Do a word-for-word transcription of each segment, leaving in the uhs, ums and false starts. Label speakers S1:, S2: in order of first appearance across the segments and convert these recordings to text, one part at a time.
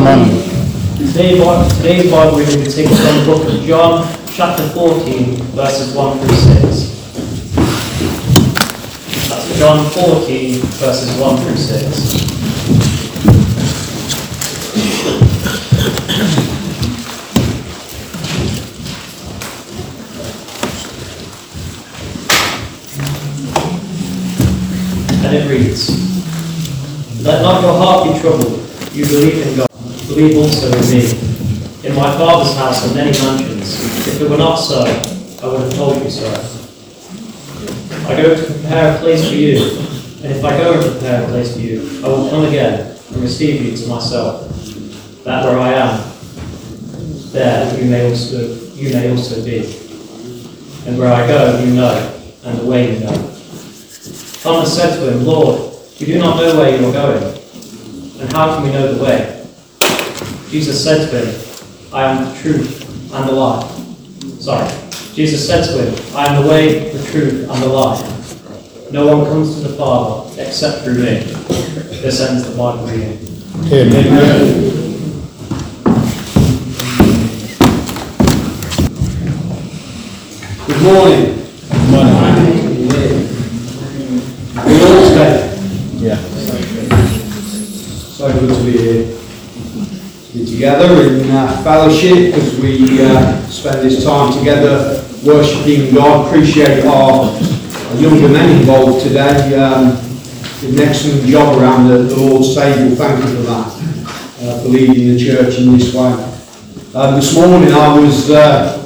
S1: Amen.
S2: Today's Bible, today's Bible reading is taken from the book of John, chapter fourteen, verses one through six. That's John fourteen, verses one through six. And it reads, "Let not your heart be troubled. You believe in God. Believe also in me. In my Father's house are many mansions. If it were not so, I would have told you so. I go to prepare a place for you. And if I go and prepare a place for you, I will come again and receive you to myself, that where I am, there you may also you may also be. And where I go, you know, and the way you know." Thomas said to him, "Lord, we do not know where you are going, and how can we know the way?" Jesus said to him, "I am the truth and the life." Sorry. Jesus said to him, "I am the way, the truth, and the life. No one comes to the Father except through me." This ends the Bible reading.
S1: Amen. Amen.
S3: Good morning.
S1: Good morning.
S3: Are you all today?
S1: Yeah.
S3: So good to be here. Be together in uh, fellowship as we uh, spend this time together worshipping God. Appreciate our, our younger men involved today. Um, did an excellent job around the, the Lord's table. Thank you for that. Uh, for leading the church in this way. Um, this morning I was. Uh,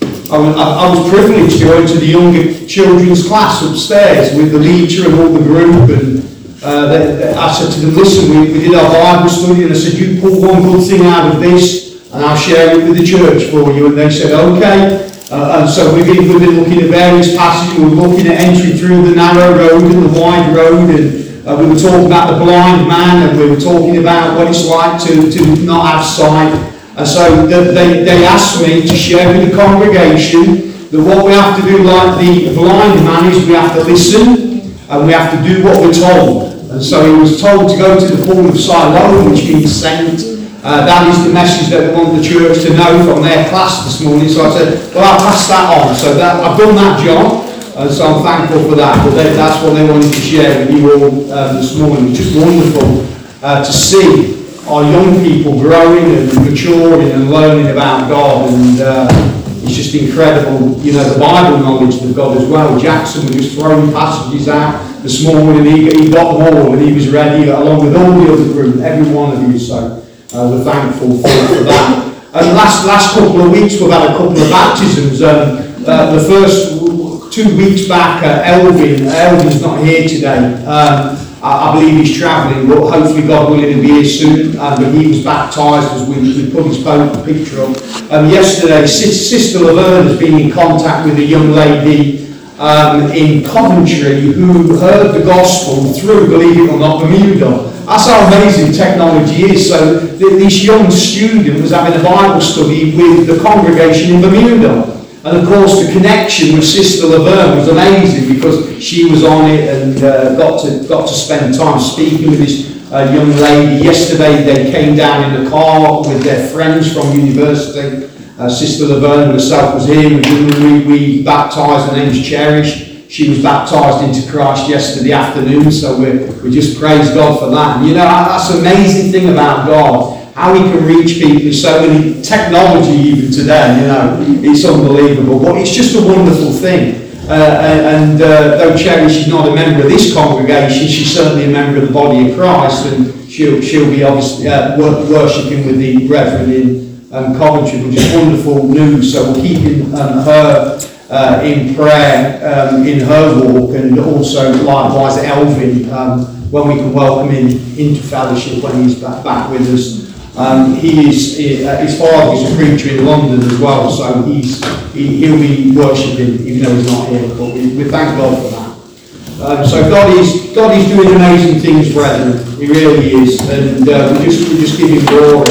S3: I was, I was privileged to go into the younger children's class upstairs with the teacher and all the group, and uh, they, they, I said to them, "Listen, we, we did our Bible study," and I said, "You pull one good thing out of this and I'll share it with the church for you." And they said, "Okay." Uh, and so we've been, we've been looking at various passages. We were looking at entry through the narrow road and the wide road, and uh, we were talking about the blind man, and we were talking about what it's like to, to not have sight. And so they, they asked me to share with the congregation that what we have to do, like the blind man, is we have to listen and we have to do what we're told. And so he was told to go to the pool of Siloam, which means sent. Uh, that is the message that they want the church to know from their class this morning. So I said, well, I'll pass that on. So that, I've done that job, and so I'm thankful for that. But they, that's what they wanted to share with you all um, this morning. It's just wonderful uh, to see our young people growing and maturing and learning about God, and uh, it's just incredible, you know, the Bible knowledge they've got as well. Jackson was just throwing passages out this morning, and he, he got them all, and he was ready, along with all the other group, every one of you, so uh, we're thankful for, for that. And last, last couple of weeks we've had a couple of baptisms. Um, uh, the first two weeks back, uh, Elvin, Elvin's not here today. Um, I believe he's travelling, but hopefully God willing he'll be here soon. Um, but he was baptised as we, we put his picture up. Um, yesterday, Sister Laverne has been in contact with a young lady um, in Coventry who heard the gospel through, believe it or not, Bermuda. That's how amazing technology is. So th- this young student was having a Bible study with the congregation in Bermuda. And of course the connection with Sister Laverne was amazing, because she was on it and uh, got to got to spend time speaking with this uh, young lady. Yesterday they came down in the car with their friends from university. Uh, Sister Laverne herself was here. We, we baptised, her name's Cherish. She was baptised into Christ yesterday afternoon, so we we just praise God for that. And you know, that's an amazing thing about God. How he can reach people with so many technology even today, you know, it's unbelievable. But it's just a wonderful thing. Uh, and uh, though Cherish is not a member of this congregation, she's certainly a member of the body of Christ, and she'll she'll be obviously uh, worshipping with the brethren in um, Coventry, which is wonderful news. So we're keeping um, her uh, in prayer um, in her walk, and also likewise Elvin um, when we can welcome him into fellowship when he's back, back with us. Um, he is, uh, his father is a preacher in London as well, so he's, he, he'll be worshipping even though he's not here, but we, we thank God for that. Um, so God is, God is doing amazing things, brethren, he really is, and uh, we, just, we just give him glory.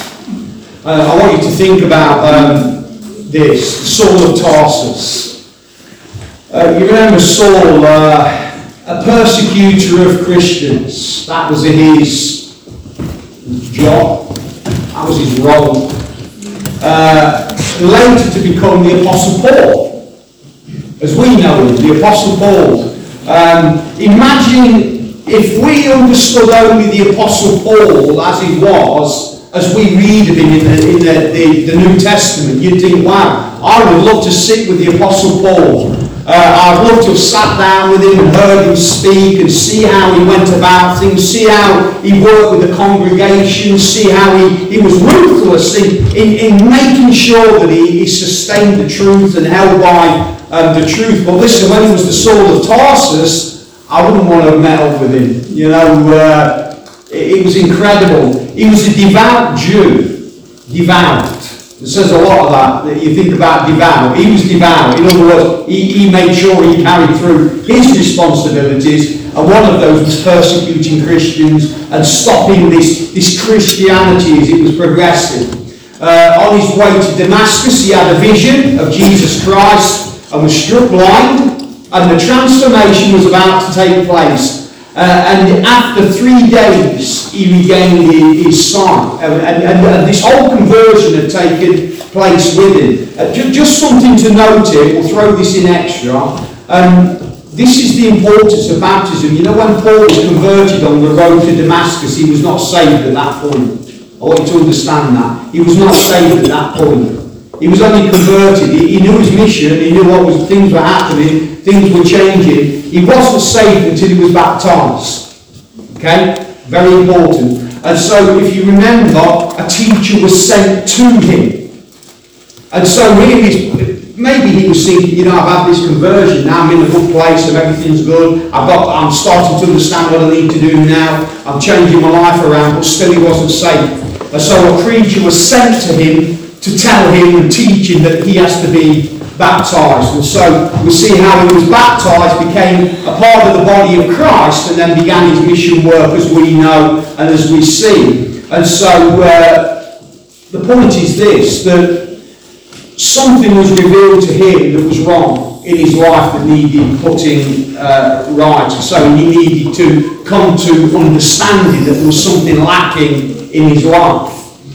S3: Uh, I want you to think about um, this, Saul of Tarsus. Uh, you remember Saul, uh, a persecutor of Christians, that was his job. was his role. Uh, later to become the Apostle Paul, as we know him, the Apostle Paul. Um, imagine if we understood only the Apostle Paul as he was, as we read of him in the, in the, the, the New Testament, you'd think, wow, I would love to sit with the Apostle Paul. Uh, I'd love to have sat down with him and heard him speak and see how he went about things, see how he worked with the congregation, see how he, he was ruthless in, in, in making sure that he, he sustained the truth and held by um, the truth. But listen, when he was the Saul of Tarsus, I wouldn't want to have met up with him. You know, uh, it, it was incredible. He was a devout Jew. Devout. It says a lot of that, that you think about devout. He was devout. In other words, he, he made sure he carried through his responsibilities, and one of those was persecuting Christians and stopping this, this Christianity as it was progressing. Uh, on his way to Damascus, he had a vision of Jesus Christ and was struck blind, and the transformation was about to take place. Uh, and after three days, he regained his, his sight. And, and, and this whole conversion had taken place with him. Uh, ju- just something to note here, we'll throw this in extra. Um, this is the importance of baptism. You know, when Paul was converted on the road to Damascus, he was not saved at that point. I want you to understand that. He was not saved at that point. He was only converted. He, he knew his mission. He knew what was, things were happening. Things were changing. He wasn't saved until he was baptized. Okay? Very important. And so, if you remember, a teacher was sent to him. And so, here he's, maybe he was thinking, you know, I've had this conversion. Now I'm in a good place and everything's good. I've got, I'm starting to understand what I need to do now. I'm changing my life around, but still he wasn't saved. And so, a preacher was sent to him to tell him and teach him that he has to be baptized. And so we see how he was baptized, became a part of the body of Christ, and then began his mission work, as we know and as we see. And so uh, the point is this, that something was revealed to him that was wrong in his life that needed putting uh, right. So he needed to come to understanding that there was something lacking in his life.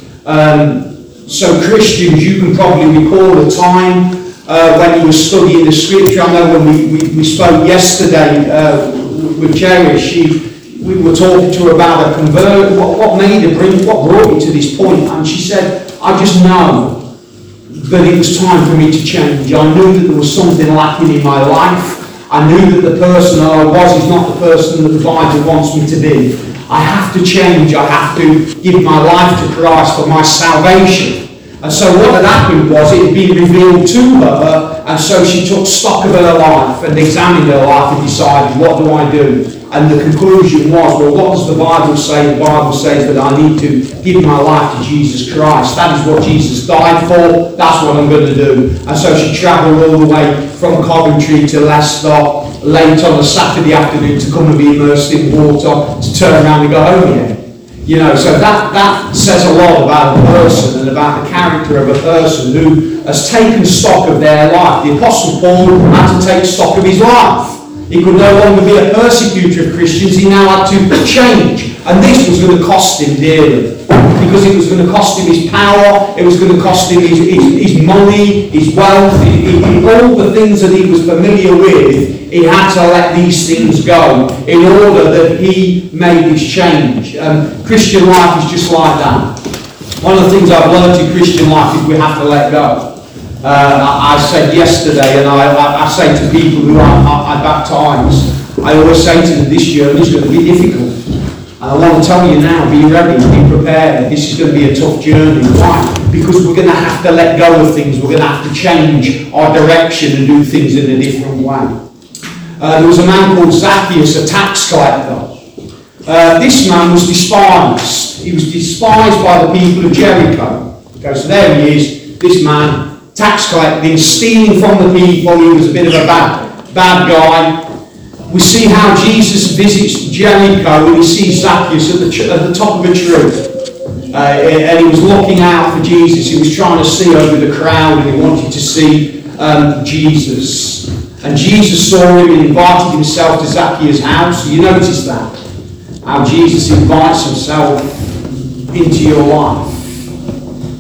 S3: Um, so Christians, you can probably recall a time Uh, when you were studying the scripture. I know when we, we, we spoke yesterday uh, with Jerry, she, we were talking to her about a convert, what, what made her bring, what brought you to this point, and she said, I just know that it was time for me to change. I knew that there was something lacking in my life. I knew that the person that I was is not the person that the Bible wants me to be. I have to change. I have to give my life to Christ for my salvation. And so what had happened was it had been revealed to her, and so she took stock of her life and examined her life and decided, what do I do? And the conclusion was, well, what does the Bible say? The Bible says that I need to give my life to Jesus Christ. That is what Jesus died for. That's what I'm going to do. And so she travelled all the way from Coventry to Leicester late on a Saturday afternoon to come and be immersed in water, to turn around and go home again. You know, so that, that says a lot about a person and about the character of a person who has taken stock of their life. The Apostle Paul had to take stock of his life. He could no longer be a persecutor of Christians. He now had to change. And this was going to cost him dearly. Because it was going to cost him his power, it was going to cost him his, his, his money, his wealth, his, his, all the things that he was familiar with. He had to let these things go in order that he made this change. Um, Christian life is just like that. One of the things I've learned in Christian life is we have to let go. Uh, I, I said yesterday, and I, I, I say to people who I, I, I baptise, I always say to them, this journey is going to be difficult. And I want to tell you now, be ready, be prepared. This is going to be a tough journey. Why? Because we're going to have to let go of things. We're going to have to change our direction and do things in a different way. Uh, there was a man called Zacchaeus, a tax collector. Uh, this man was despised. He was despised by the people of Jericho. Okay, so there he is, this man, tax collecting, stealing from the people. He was a bit of a bad, bad guy. We see how Jesus visits Jericho and he sees Zacchaeus at the, at the top of a tree. Uh, and he was looking out for Jesus. He was trying to see over the crowd and he wanted to see um, Jesus. And Jesus saw him and invited himself to Zacchaeus' house. You notice that? How Jesus invites himself into your life.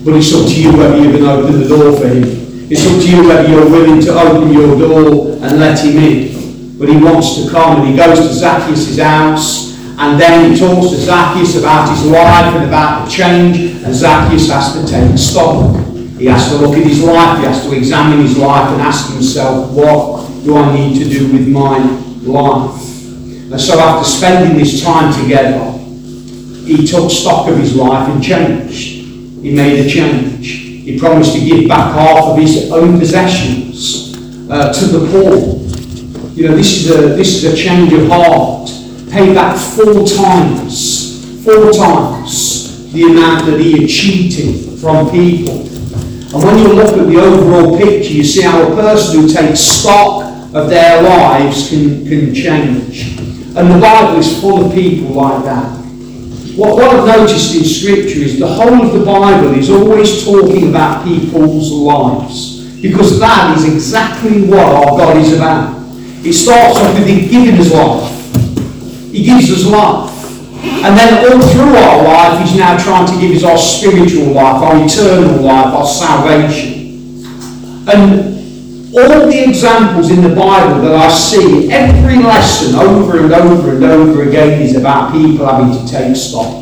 S3: But it's up to you whether you're going to open the door for him. It's up to you whether you're willing to open your door and let him in. But he wants to come, and he goes to Zacchaeus' house, and then he talks to Zacchaeus about his life and about the change, and Zacchaeus has to take stock. He has to look at his life, he has to examine his life and ask himself, what do I need to do with my life? And so after spending this time together, he took stock of his life and changed. He made a change. He promised to give back half of his own possessions uh, to the poor. You know, this is a this is a change of heart. Pay back four times, four times the amount that he had cheated from people. And when you look at the overall picture, you see how a person who takes stock of their lives can, can change. And the Bible is full of people like that. What, what I've noticed in Scripture is the whole of the Bible is always talking about people's lives. Because that is exactly what our God is about. It starts off with Him giving us life. He gives us life. And then all through our life, He's now trying to give us our spiritual life, our eternal life, our salvation. And all the examples in the Bible that I see, every lesson over and over and over again is about people having to take stock.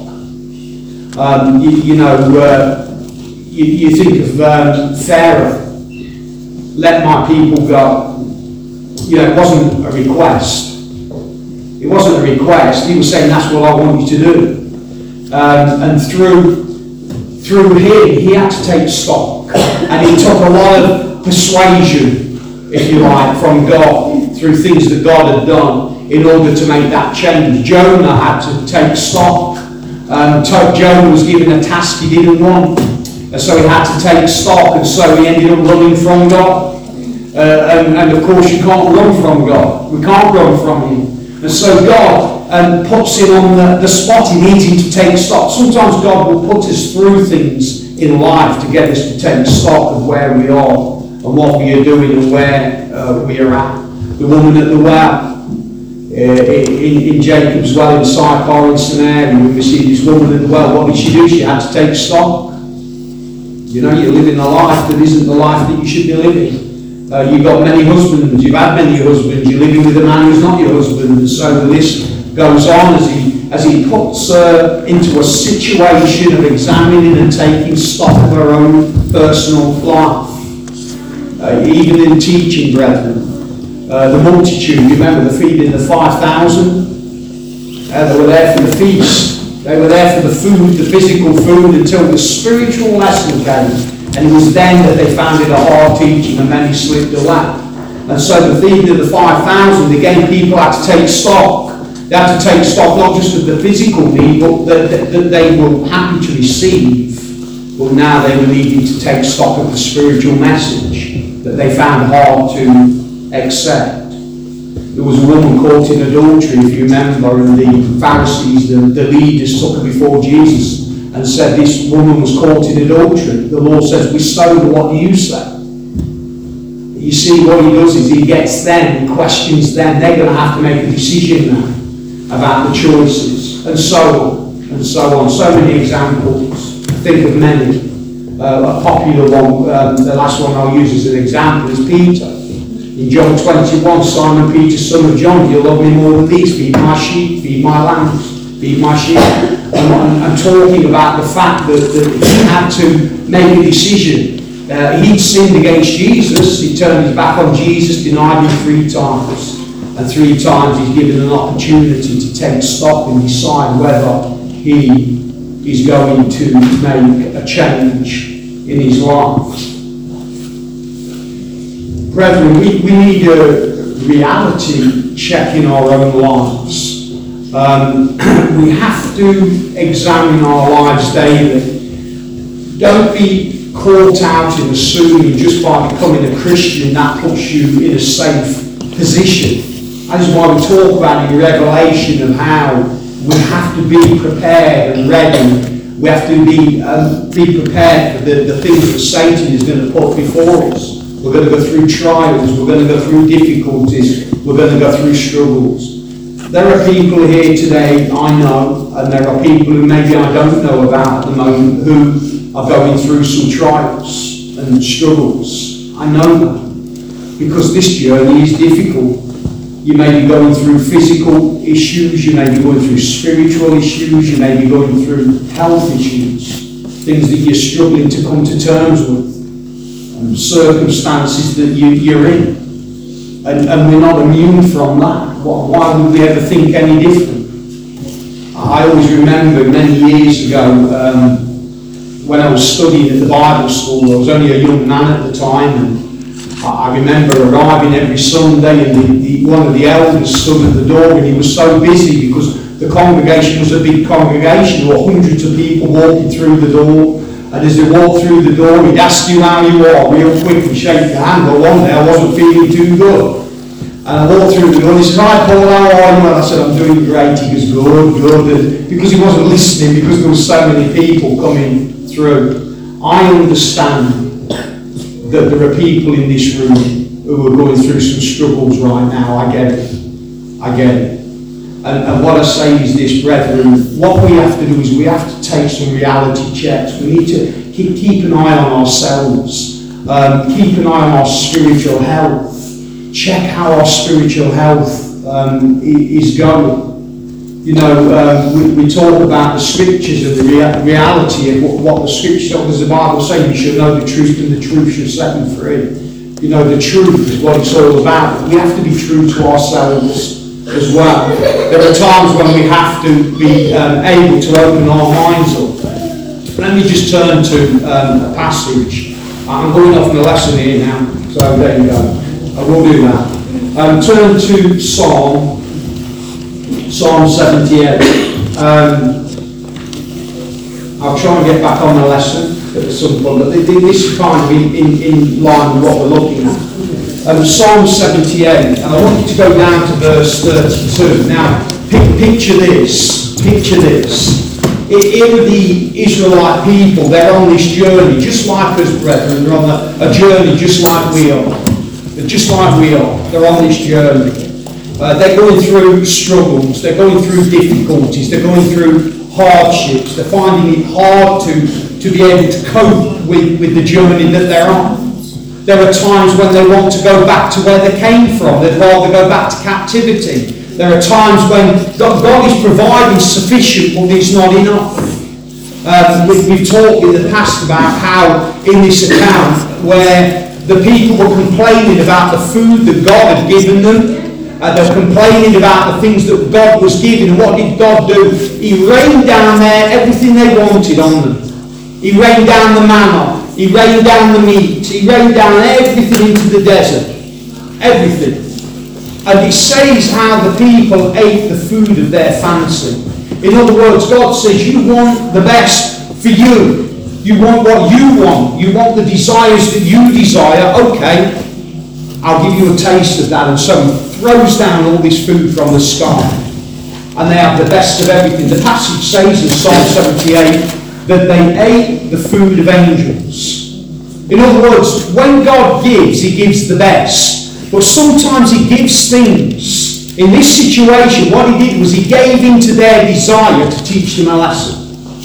S3: Um, you, you know, uh, you, you think of um, Pharaoh, let my people go. You know, it wasn't a request. It wasn't a request. He was saying, that's what I want you to do. Um, and through, through him, he had to take stock. And he took a lot of persuasion, if you like, from God through things that God had done in order to make that change. Jonah had to take stock. Um, Jonah was given a task he didn't want, and so he had to take stock, and so he ended up running from God. Uh, and, and of course, you can't run from God. We can't run from Him. And so God um, puts him on the, the spot he needs him to take stock. Sometimes God will put us through things in life to get us to take stock of where we are and what we are doing and where uh, we are at. The woman at the well, uh, in, in Jacob's well in Sychar in Samaria, we see this woman at the well. What did she do? She had to take stock. You know, you're living a life that isn't the life that you should be living. Uh, you've got many husbands, you've had many husbands, you're living with a man who's not your husband, and so the list goes on as he, as he puts her uh, into a situation of examining and taking stock of her own personal life. Uh, even in teaching, brethren, uh, the multitude, you remember the feeding the five thousand? Uh, they were there for the feast, they were there for the food, the physical food, until the spiritual lesson came. And it was then that they found it a hard teaching, and many slipped away. And so the feeding of the five thousand, again, people had to take stock. They had to take stock not just of the physical need, but that, that, that they were happy to receive. But now they were needing to take stock of the spiritual message that they found hard to accept. There was a woman caught in adultery, if you remember, and the Pharisees, the, the leaders, took her before Jesus and said, this woman was caught in adultery. The Lord says, we stone her, what do you say? You see, what he does is he gets them, and questions them. They're going to have to make a decision now about the choices, and so on, and so on. So many examples. I think of many. Uh, a popular one, um, the last one I'll use as an example, is Peter. In John twenty-one, Simon Peter, son of John, do you love me more than these? Feed my sheep, feed my lambs, feed my sheep. And I'm talking about the fact that, that he had to make a decision. Uh, he'd sinned against Jesus, he turned his back on Jesus, denied him three times. And three times he's given an opportunity to take stock and decide whether he is going to make a change in his life. Brethren, we, we need a reality check in our own lives. Um, we have to examine our lives daily. Don't be caught out in assuming just by becoming a Christian that puts you in a safe position. That is why we talk about in Revelation of how we have to be prepared and ready. We have to be um, be prepared for the, the things that Satan is going to put before us. We're going to go through trials, we're going to go through difficulties, we're going to go through struggles. There are people here today I know, and there are people who maybe I don't know about at the moment who are going through some trials and struggles. I know that because this journey is difficult. You may be going through physical issues, you may be going through spiritual issues, you may be going through health issues, things that you're struggling to come to terms with, and circumstances that you, you're in. And, and we're not immune from that. Why would we ever think any different? I always remember many years ago um, when I was studying at the Bible school. I was only a young man at the time, and I remember arriving every Sunday, and the, the, one of the elders stood at the door, and he was so busy because the congregation was a big congregation. There were hundreds of people walking through the door, and as they walked through the door, he'd ask you how you are real quick and shake your hand. But one day I wasn't feeling too good, and I walked through the door, and he said, "Hi Paul, how are you?" And I said, "I'm doing great." He goes, "Good, good," and because he wasn't listening, because there were so many people coming through. I understand that there are people in this room who are going through some struggles right now. I get it. I get it. And, and what I say is this, brethren, what we have to do is we have to take some reality checks. We need to keep, keep an eye on ourselves. Um, keep an eye on our spiritual health. Check how our spiritual health um, is going. You know, um, we, we talk about the scriptures and the rea- reality of what, what the scriptures, what does the Bible say? We should know the truth, and the truth shall set you free. You know, the truth is what it's all about. We have to be true to ourselves as well. There are times when we have to be um, able to open our minds up. Let me just turn to um, a passage. I'm going off my lesson here now, so there you go. I will do that. Um, turn to Psalm. Psalm seventy-eight. Um, I'll try and get back on the lesson at some point, but this is kind of in, in, in line with what we're looking at. Um, Psalm seventy-eight, and I want you to go down to verse thirty-two. Now, pic- picture this, picture this. Here are the Israelite people, they're on this journey, just like us, brethren. They're on a, a journey just like we are. They're just like we are. They're on this journey. Uh, they're going through struggles, they're going through difficulties, they're going through hardships, they're finding it hard to, to be able to cope with, with the journey that they're on. There are times when they want to go back to where they came from, they'd rather go back to captivity. There are times when God, God is providing sufficient, but it's not enough. Um, we, we've talked in the past about how in this account where the people were complaining about the food that God had given them. Uh, they were complaining about the things that God was giving. And what did God do? He rained down there everything they wanted on them. He rained down the manna. He rained down the meat. He rained down everything into the desert. Everything. And it says how the people ate the food of their fancy. In other words, God says, you want the best for you. You want what you want. You want the desires that you desire. Okay, I'll give you a taste of that. And so he throws down all this food from the sky. And they have the best of everything. The passage says in Psalm seventy-eight that they ate the food of angels. In other words, when God gives, he gives the best. But sometimes he gives things. In this situation, what he did was he gave into their desire to teach them a lesson.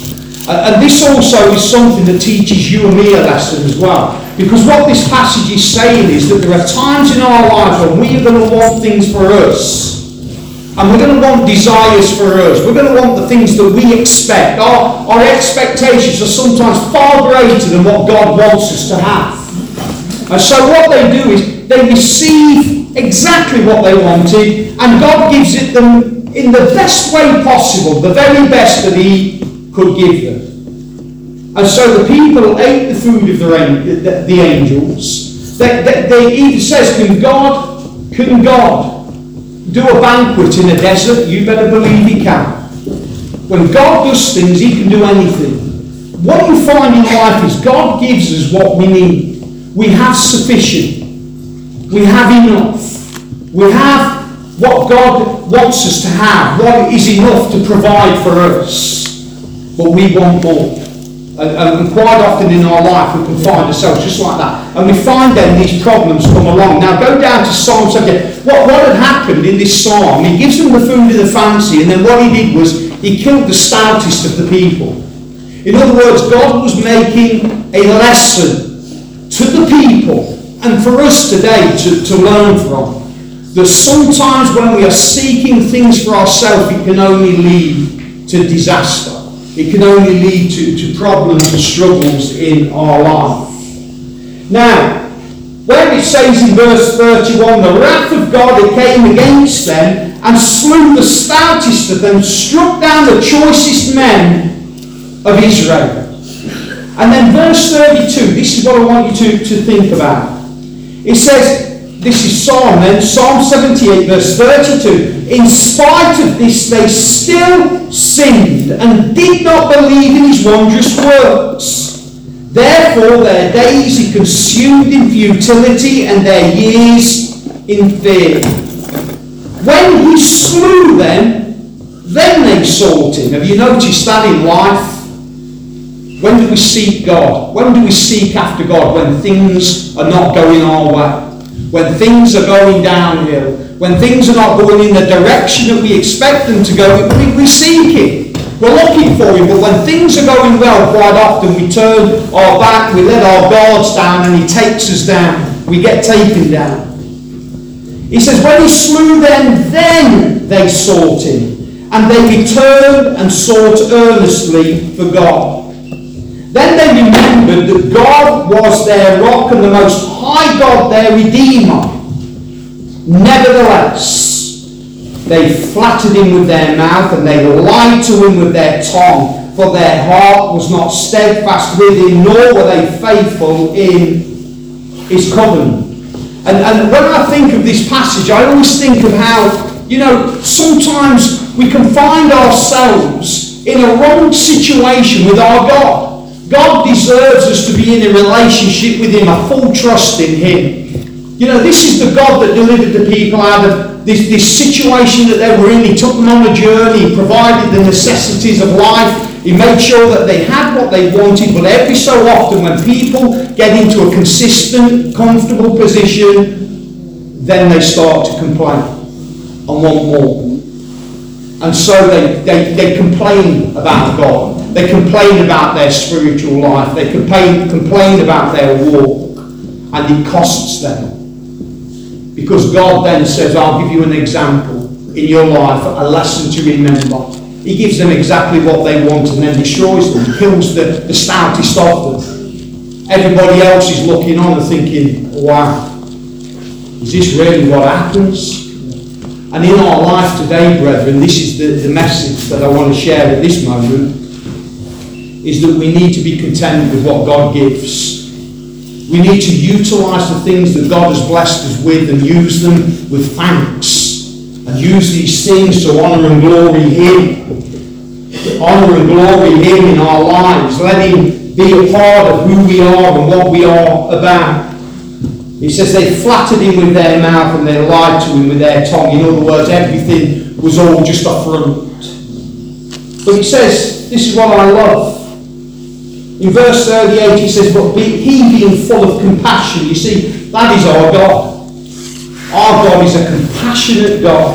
S3: And this also is something that teaches you and me a lesson as well. Because what this passage is saying is that there are times in our lives when we are going to want things for us. And we're going to want desires for us. We're going to want the things that we expect. Our, our expectations are sometimes far greater than what God wants us to have. And so what they do is they receive exactly what they wanted, and God gives it them in the best way possible, the very best that he could give them. And so the people ate the food of the, the, the angels. They, they, they even says, can God, can God do a banquet in a desert? You better believe he can. When God does things, he can do anything. What you find in life is God gives us what we need. We have sufficient. We have enough. We have what God wants us to have, what is enough to provide for us. But we want more. And, and quite often in our life we can find ourselves just like that. and we find then these problems come along. Now go down to Psalm seventy-eight. What, what had happened in this psalm, he gives them the food of the fancy, and then what he did was he killed the stoutest of the people. In other words, God was making a lesson to the people, and for us today to, to learn from, that sometimes when we are seeking things for ourselves, it can only lead to disaster. It can only lead to, to problems and struggles in our life. Now, where it says in verse thirty-one, the wrath of God that came against them and slew the stoutest of them, struck down the choicest men of Israel. And then verse thirty-two, this is what I want you to, to think about. It says, this is Psalm then, Psalm seventy-eight, verse thirty-two. In spite of this, they still sinned and did not believe in his wondrous works. Therefore, their days he consumed in futility and their years in fear. When he slew them, then they sought him. Have you noticed that in life? When do we seek God? When do we seek after God? When things are not going our way. When things are going downhill, when things are not going in the direction that we expect them to go, we, we seek Him. We're looking for Him, but when things are going well, quite often we turn our back, we let our guards down, and He takes us down. We get taken down. He says, when He slew them, then they sought Him, and they returned and sought earnestly for God. Then they remembered that God was their rock and the Most High God their Redeemer. Nevertheless, they flattered him with their mouth and they lied to him with their tongue, for their heart was not steadfast with him, nor were they faithful in his covenant. And, and when I think of this passage, I always think of how, you know, sometimes we can find ourselves in a wrong situation with our God. God deserves us to be in a relationship with Him, a full trust in Him. You know, this is the God that delivered the people out of this, this situation that they were in. He took them on a journey. He provided the necessities of life. He made sure that they had what they wanted. But every so often when people get into a consistent, comfortable position, then they start to complain and want more. And so they, they, they complain about God. They complain about their spiritual life. They complain, complain about their walk. And it costs them. Because God then says, I'll give you an example in your life, a lesson to remember. He gives them exactly what they want and then destroys them. He kills the, the stoutest of them. Everybody else is looking on and thinking, wow, is this really what happens? And in our life today, brethren, this is the, the message that I want to share at this moment, is that we need to be content with what God gives. We need to utilise the things that God has blessed us with and use them with thanks. And use these things to honour and glory Him. To honour and glory Him in our lives. Let Him be a part of who we are and what we are about. He says they flattered Him with their mouth and they lied to Him with their tongue. In other words, everything was all just a front. But He says, this is what I love. In verse thirty-eight he says, but be, He being full of compassion. You see, that is our God. Our God is a compassionate God.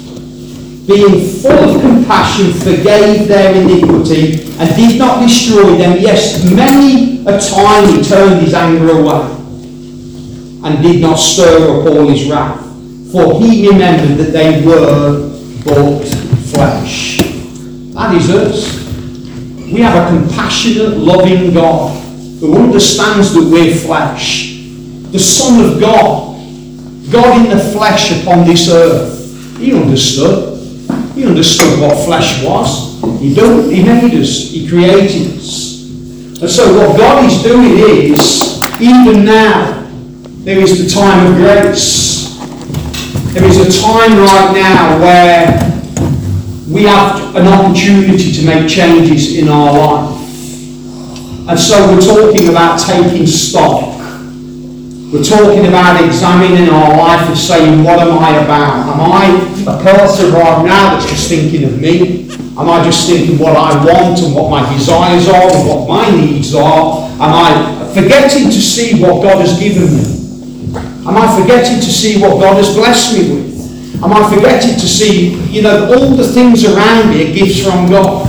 S3: Being full of compassion, forgave their iniquity and did not destroy them. Yes, many a time He turned His anger away and did not stir up all His wrath. For He remembered that they were but flesh. That is us. We have a compassionate, loving God who understands that we're flesh. The Son of God, God in the flesh upon this earth, He understood. He understood what flesh was. He, built, he made us. He created us. And so what God is doing is, even now, there is the time of grace. There is a time right now where we have an opportunity to make changes in our life. And so we're talking about taking stock. We're talking about examining our life and saying, what am I about? Am I a person right now that's just thinking of me? Am I just thinking what I want and what my desires are and what my needs are? Am I forgetting to see what God has given me? Am I forgetting to see what God has blessed me with? Am I forgetting to see, you know, all the things around me are gifts from God?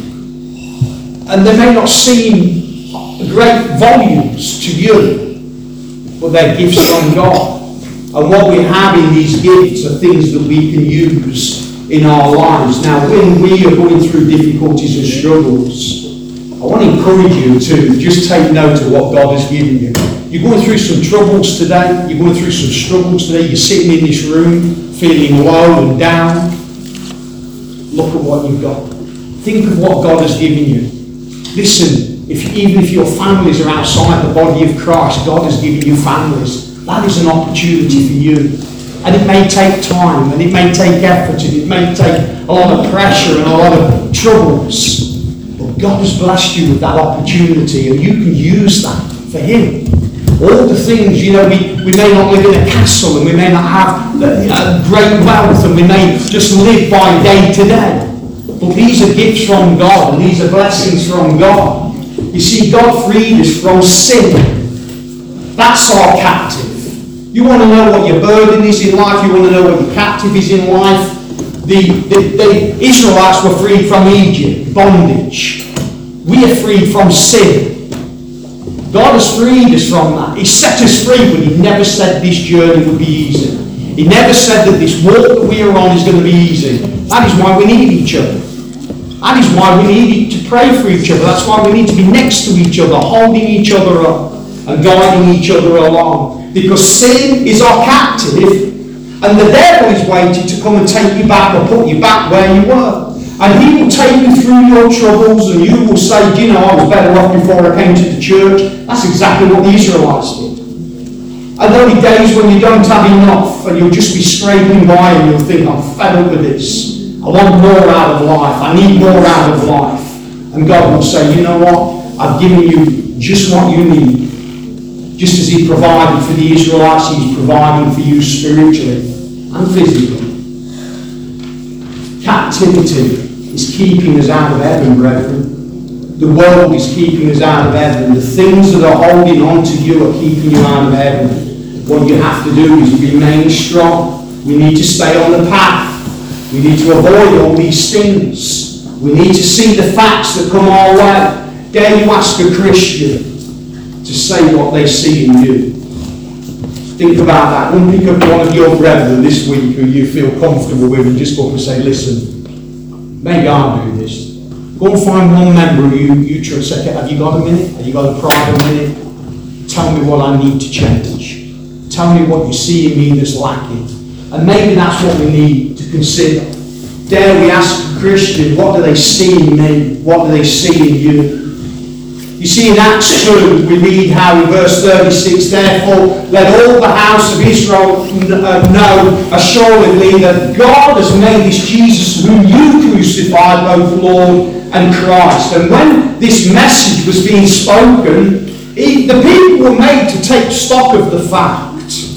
S3: And they may not seem great volumes to you, but they're gifts from God. And what we have in these gifts are things that we can use in our lives. Now, when we are going through difficulties and struggles, I want to encourage you to just take note of what God has given you. You're going through some troubles today. You're going through some struggles today. You're sitting in this room feeling low and down. Look at what you've got. Think of what God has given you. Listen, if, even if your families are outside the body of Christ, God has given you families. That is an opportunity for you. And it may take time, and it may take effort, and it may take a lot of pressure and a lot of troubles. But God has blessed you with that opportunity, and you can use that for Him. All the things, you know, we, we may not live in a castle, and we may not have uh, great wealth, and we may just live by day to day. But these are gifts from God, and these are blessings from God. You see, God freed us from sin. That's our captive. You want to know what your burden is in life, you want to know what your captive is in life. The, the, the Israelites were freed from Egypt, bondage. We are freed from sin. God has freed us from that. He set us free, but He never said this journey would be easy. He never said that this walk that we are on is going to be easy. That is why we need each other. That is why we need to pray for each other. That's why we need to be next to each other, holding each other up and guiding each other along. Because sin is our captive, and the devil is waiting to come and take you back or put you back where you were. And he will take you through your troubles, and you will say, do you know, I was better off before I came to the church. That's exactly what the Israelites did. And there'll be days when you don't have enough, and you'll just be scraping by, and you'll think, I'm fed up with this. I want more out of life. I need more out of life. And God will say, you know what? I've given you just what you need. Just as He provided for the Israelites, He's providing for you spiritually and physically. Captivity is keeping us out of heaven, brethren. The world is keeping us out of heaven. The things that are holding on to you are keeping you out of heaven. What you have to do is remain strong. We need to stay on the path. We need to avoid all these things. We need to see the facts that come our way. Dare you ask a Christian to say what they see in you? Think about that. Don't pick up one of your brethren this week who you feel comfortable with and just go up and say, listen, maybe I'll do this. Go and find one member who you, you trust. Say, have you got a minute? Have you got a private minute? Tell me what I need to change. Tell me what you see in me that's lacking. And maybe that's what we need to consider. Dare we ask a Christian, what do they see in me? What do they see in you? You see, in Acts two, we read how in verse thirty-six, therefore, let all the house of Israel know assuredly that God has made this Jesus, whom you crucified, both Lord and Christ. And when this message was being spoken, it, the people were made to take stock of the fact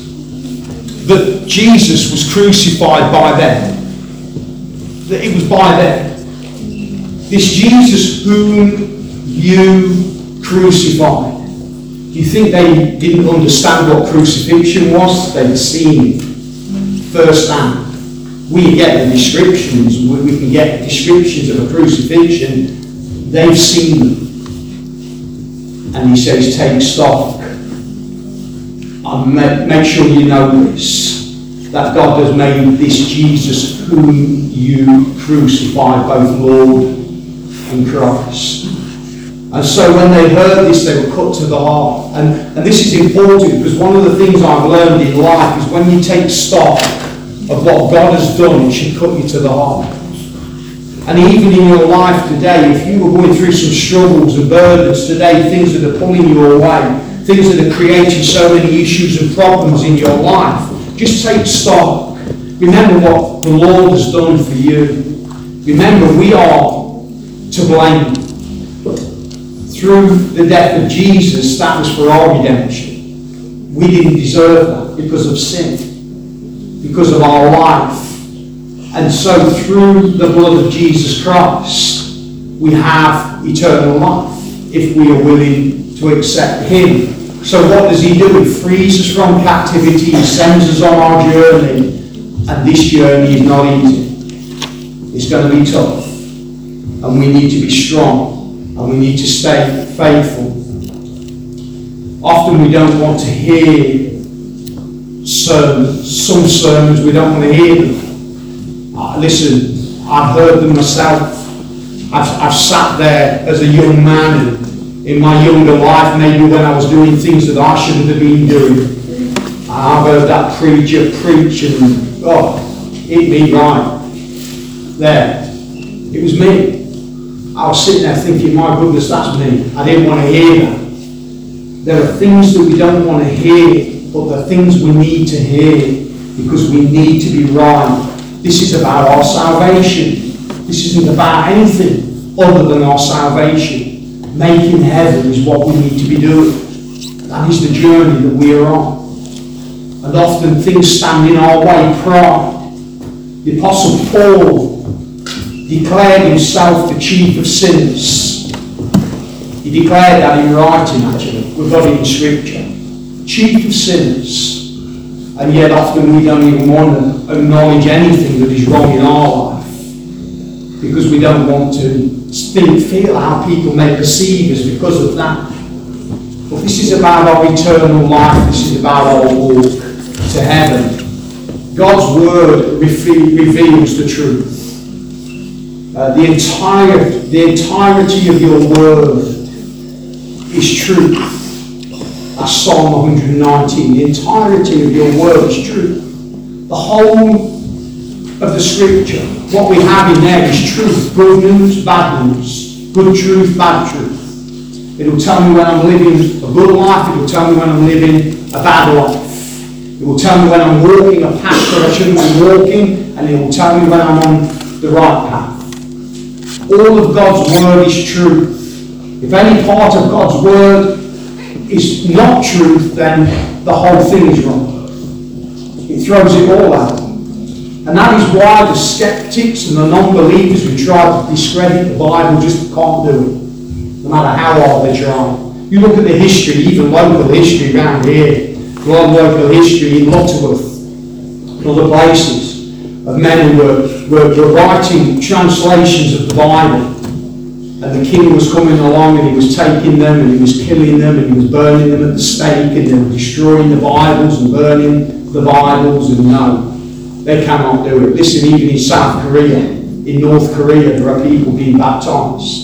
S3: that Jesus was crucified by them. That it was by them. This Jesus whom you crucified. Do you think they didn't understand what crucifixion was? They'd seen firsthand. We get the descriptions, we can get descriptions of a crucifixion. They've seen them. And He says, take stock. And make, make sure you know this, that God has made this Jesus whom you crucified, both Lord and Christ. And so when they heard this, they were cut to the heart. And, and this is important, because one of the things I've learned in life is when you take stock of what God has done, it should cut you to the heart. And even in your life today, if you were going through some struggles and burdens today, things that are pulling you away, things that are creating so many issues and problems in your life, just take stock. Remember what the Lord has done for you. Remember, we are to blame. Through the death of Jesus, that was for our redemption. We didn't deserve that because of sin, because of our life. And so through the blood of Jesus Christ, we have eternal life if we are willing to accept him. So what does he do? He frees us from captivity, he sends us on our journey, and this journey is not easy. It's going to be tough, and we need to be strong, and we need to stay faithful. Often we don't want to hear sermons, some sermons we don't want to hear them. Uh, listen, I've heard them myself. I've, I've sat there as a young man in my younger life, maybe when I was doing things that I shouldn't have been doing. I've heard that preacher preach and, oh, hit me right there. It was me. I was sitting there thinking, my goodness, that's me. I didn't want to hear that. There are things that we don't want to hear, but there are things we need to hear because we need to be right. This is about our salvation. This isn't about anything other than our salvation. Making heaven is what we need to be doing. That is the journey that we are on. And often things stand in our way. Pride. The Apostle Paul declared himself the chief of sinners. He declared that in writing, actually. We've got it in Scripture. Chief of sinners. And yet often we don't even want to acknowledge anything that is wrong in our life, because we don't want to think, feel how people may perceive us because of that. But this is about our eternal life. This is about our walk to heaven. God's Word reveals the truth. Uh, the entire, the entirety of your Word is truth. That's Psalm one nineteen. The entirety of your Word is truth. The whole of the Scripture, what we have in there is truth. Good news, bad news. Good truth, bad truth. It will tell me when I'm living a good life. It will tell me when I'm living a bad life. It will tell me when I'm walking a path that I shouldn't be walking, and it will tell me when I'm on the right path. All of God's Word is truth. If any part of God's Word is not truth, then the whole thing is wrong. It throws it all out. And that is why the skeptics and the non-believers who try to discredit the Bible just can't do it, no matter how hard they try. You look at the history, even local history around here, a lot of local history in Lutterworth and other places, of men who were, were, were writing translations of the Bible. And the king was coming along and he was taking them and he was killing them and he was burning them at the stake, and they were destroying the Bibles and burning the Bibles, and no. They cannot do it. Listen, even in South Korea, in North Korea, there are people being baptized.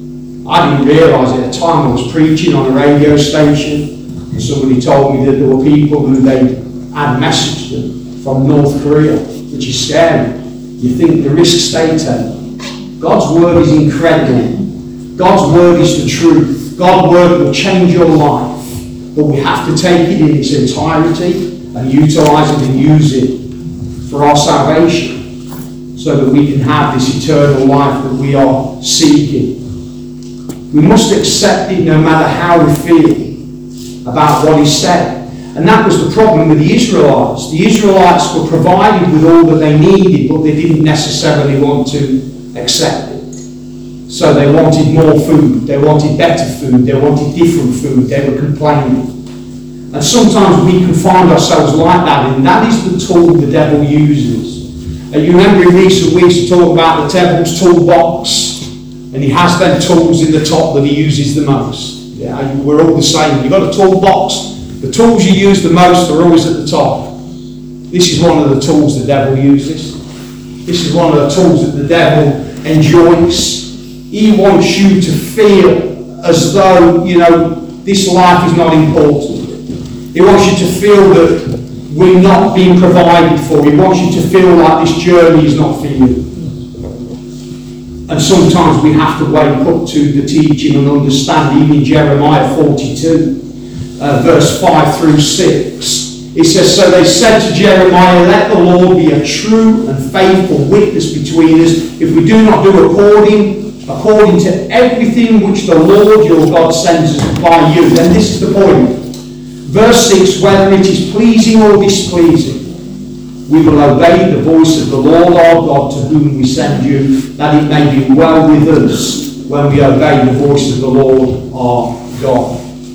S3: I didn't realise at the time I was preaching on a radio station, and somebody told me that there were people who they had messaged them from North Korea, which is scary. You think the risks they take. God's Word is incredible. God's Word is the truth. God's Word will change your life, but we have to take it in its entirety and utilise it and use it for our salvation, so that we can have this eternal life that we are seeking. We must accept it no matter how we feel about what is said. And that was the problem with the Israelites. The Israelites were provided with all that they needed, but they didn't necessarily want to accept it. So they wanted more food, they wanted better food, they wanted different food, they were complaining. And sometimes we can find ourselves like that, and that is the tool the devil uses. And you remember in recent weeks we talked about the devil's toolbox, and he has them tools in the top that he uses the most. Yeah, we're all the same. You've got a toolbox. The tools you use the most are always at the top. This is one of the tools the devil uses. This is one of the tools that the devil enjoys. He wants you to feel as though, you know, this life is not important. He wants you to feel that we're not being provided for. He wants you to feel like this journey is not for you. And sometimes we have to wake up to the teaching and understand, even in Jeremiah forty-two, uh, verse five through six. It says, so they said to Jeremiah, let the Lord be a true and faithful witness between us, if we do not do according, according to everything which the Lord your God sends us by you. Then this is the point. Verse six, whether it is pleasing or displeasing, we will obey the voice of the Lord our God, to whom we send you, that it may be well with us when we obey the voice of the Lord our God.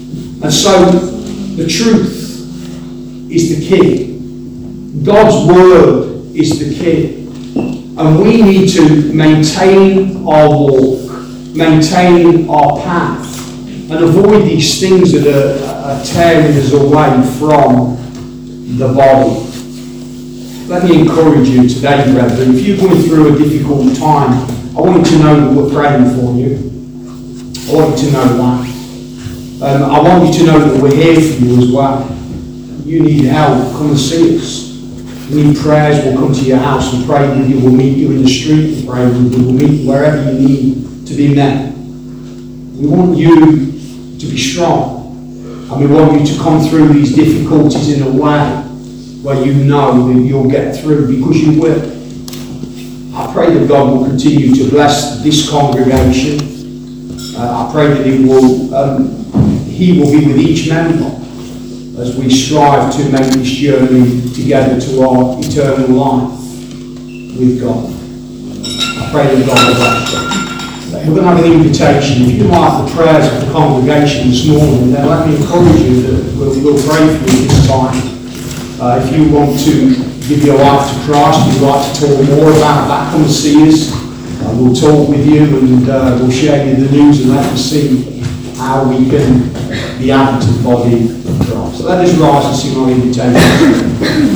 S3: And so the truth is the key. God's word is the key. And we need to maintain our walk, maintain our path, and avoid these things that are, are tearing us away from the body. Let me encourage you today, brethren, if you're going through a difficult time, I want you to know that we're praying for you. I want you to know that. Um, I want you to know that we're here for you as well. You need help, come and see us. You need prayers, we'll come to your house and pray with you. We'll meet you in the street and pray with you. We'll meet you wherever you need to be met. We want you to be strong. And we want you to come through these difficulties in a way where you know that you'll get through, because you will. I pray that God will continue to bless this congregation. Uh, I pray that it will, um, He will be with each member as we strive to make this journey together to our eternal life with God. I pray that God will bless you. We're going to have an invitation. If you like the prayers of the congregation this morning, then let me encourage you that we'll, we'll pray for you this time. Uh, if you want to give your life to Christ, you'd like to talk more about that, come and see us. Uh, we'll talk with you and uh, we'll share you the news and let us see how we can be added to the body of Christ. So let us rise and sing our invitation.